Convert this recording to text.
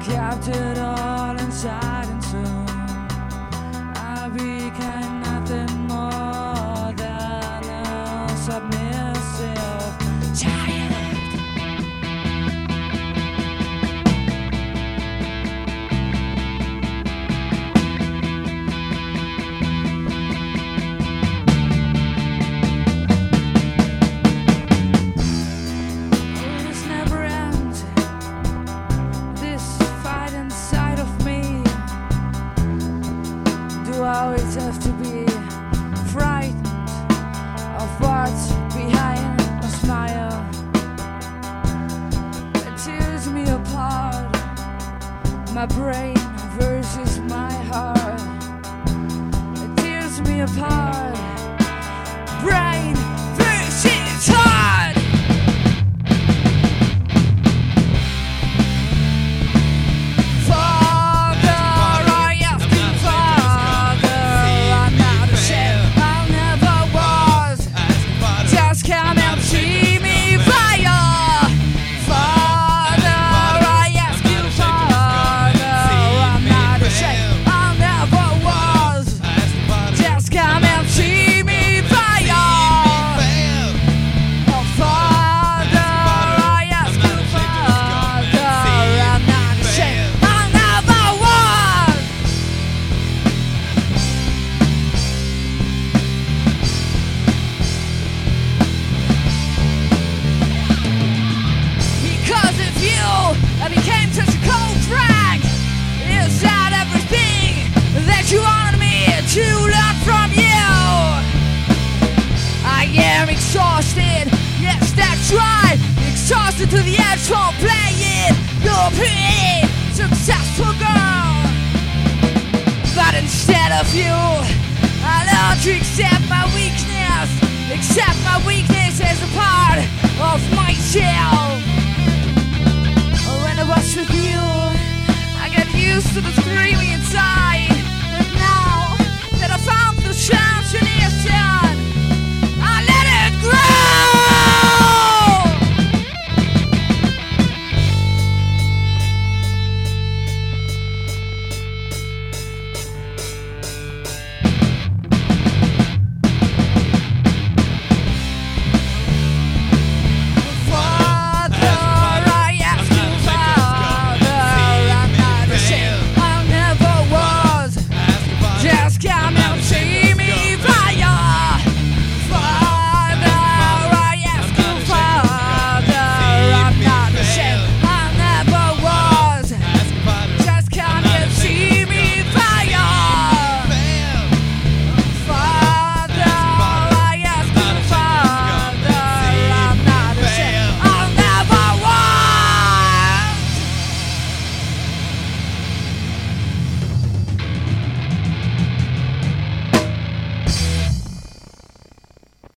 kept it all inside, and soon I became nothing more than a submissive child. I always have to be frightened of what's behind a smile. It tears me apart, my brain versus my heart. It tears me apart, brain versus heart. I became such a cold drag. Is that everything that you wanted me to learn from you? I am exhausted, yes that's right. Exhausted to the edge from playing your pretty successful girl. But instead of you, I learned to accept my weakness. Accept my weakness as a part of myself. When I was with you